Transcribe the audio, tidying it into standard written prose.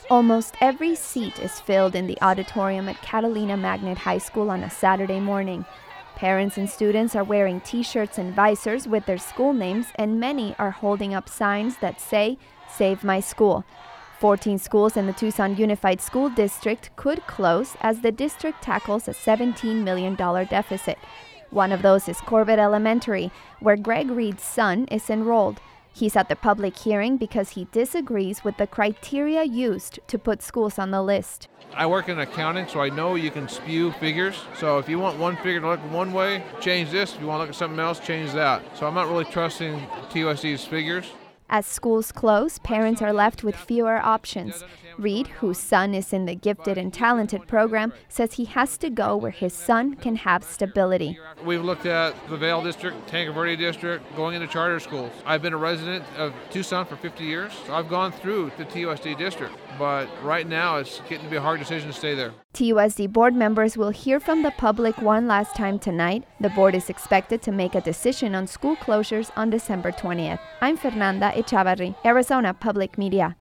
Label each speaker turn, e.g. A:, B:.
A: Almost every seat is filled in the auditorium at Catalina Magnet High School on a Saturday morning. Parents and students are wearing t-shirts and visors with their school names, and many are holding up signs that say, "Save my school." 14 schools in the Tucson Unified School District could close as the district tackles a $17 million deficit. One of those is Corbett Elementary, where Greg Reed's son is enrolled. He's at the public hearing because he disagrees with the criteria used to put schools on the list.
B: I work in accounting, so I know you can spew figures. So if you want one figure to look one way, change this. If you want to look at something else, change that. So I'm not really trusting TUSD's figures.
A: As schools close, parents are left with fewer options. Reed, whose son is in the Gifted and Talented program, says he has to go where his son can have stability.
B: We've looked at the Vail District, Tanque Verde District, going into charter schools. I've been a resident of Tucson for 50 years, so I've gone through the TUSD district. But right now, it's getting to be a hard decision to stay there.
A: TUSD board members will hear from the public one last time tonight. The board is expected to make a decision on school closures on December 20th. I'm Fernanda Echavarri, Arizona Public Media.